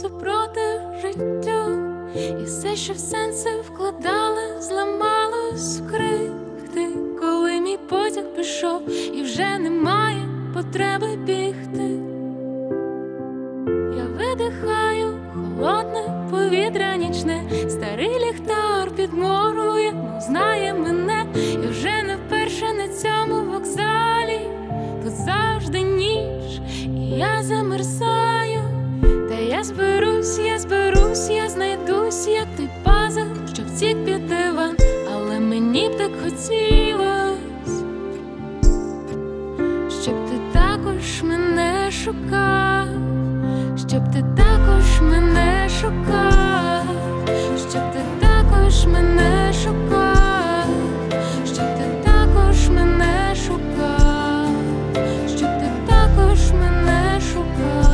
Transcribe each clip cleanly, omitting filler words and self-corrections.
супротив життю, і все, що в сенси вкладали, зламалось в крихти. Коли мій потяг пішов, і вже немає потреби бігти, я видихаю холодне повітря нічне, старий ліхтар підморгує, мов знає мене. Я вже не вперше на цьому вокзалі, тут завжди ніч, і я замерзаю. Та я зберусь, я знайдусь, як той пазл, що втік під диван. Але мені б так хотілось, щоб ти також мене шукав, щоб ти також мене шукав, щоб ти також мене шукав, щоб ти також мене шукав, щоб ти також мене шукав.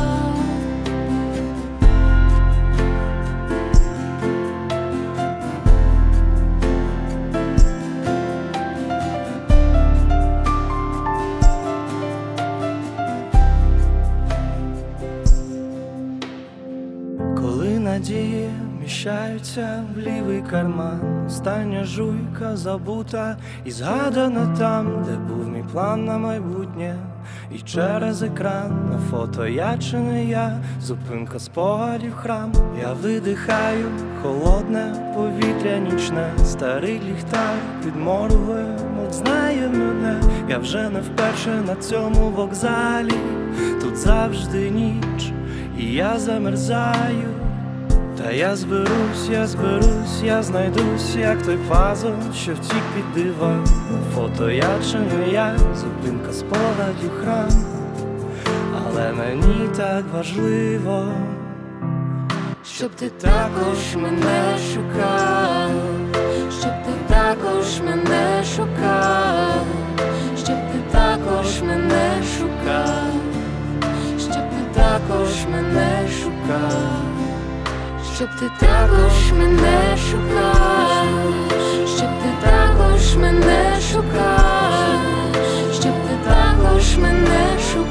Коли надії вміщаються в лівий карман, остання жуйка забута і згадана там, де був мій план на майбутнє. І через екран на фото я чи не я, зупинка спогадів, храм. Я видихаю холодне повітря нічне, старий ліхтар підморгує, мов знає мене. Я вже не вперше на цьому вокзалі, тут завжди ніч, і я замерзаю. Та я зберусь, я знайдусь, як той пазл, що втік під диван. Фото я чи не я, зупинка спогадів, храм. Але мені так важливо, щоб ти також мене шукав, Щоб ти також мене шукав, щоб ти також мене шукав, щоб ти також мене шукав, щоб ти також мене шукав, щоб ти також мене шукав, щоб ти також мене шукав.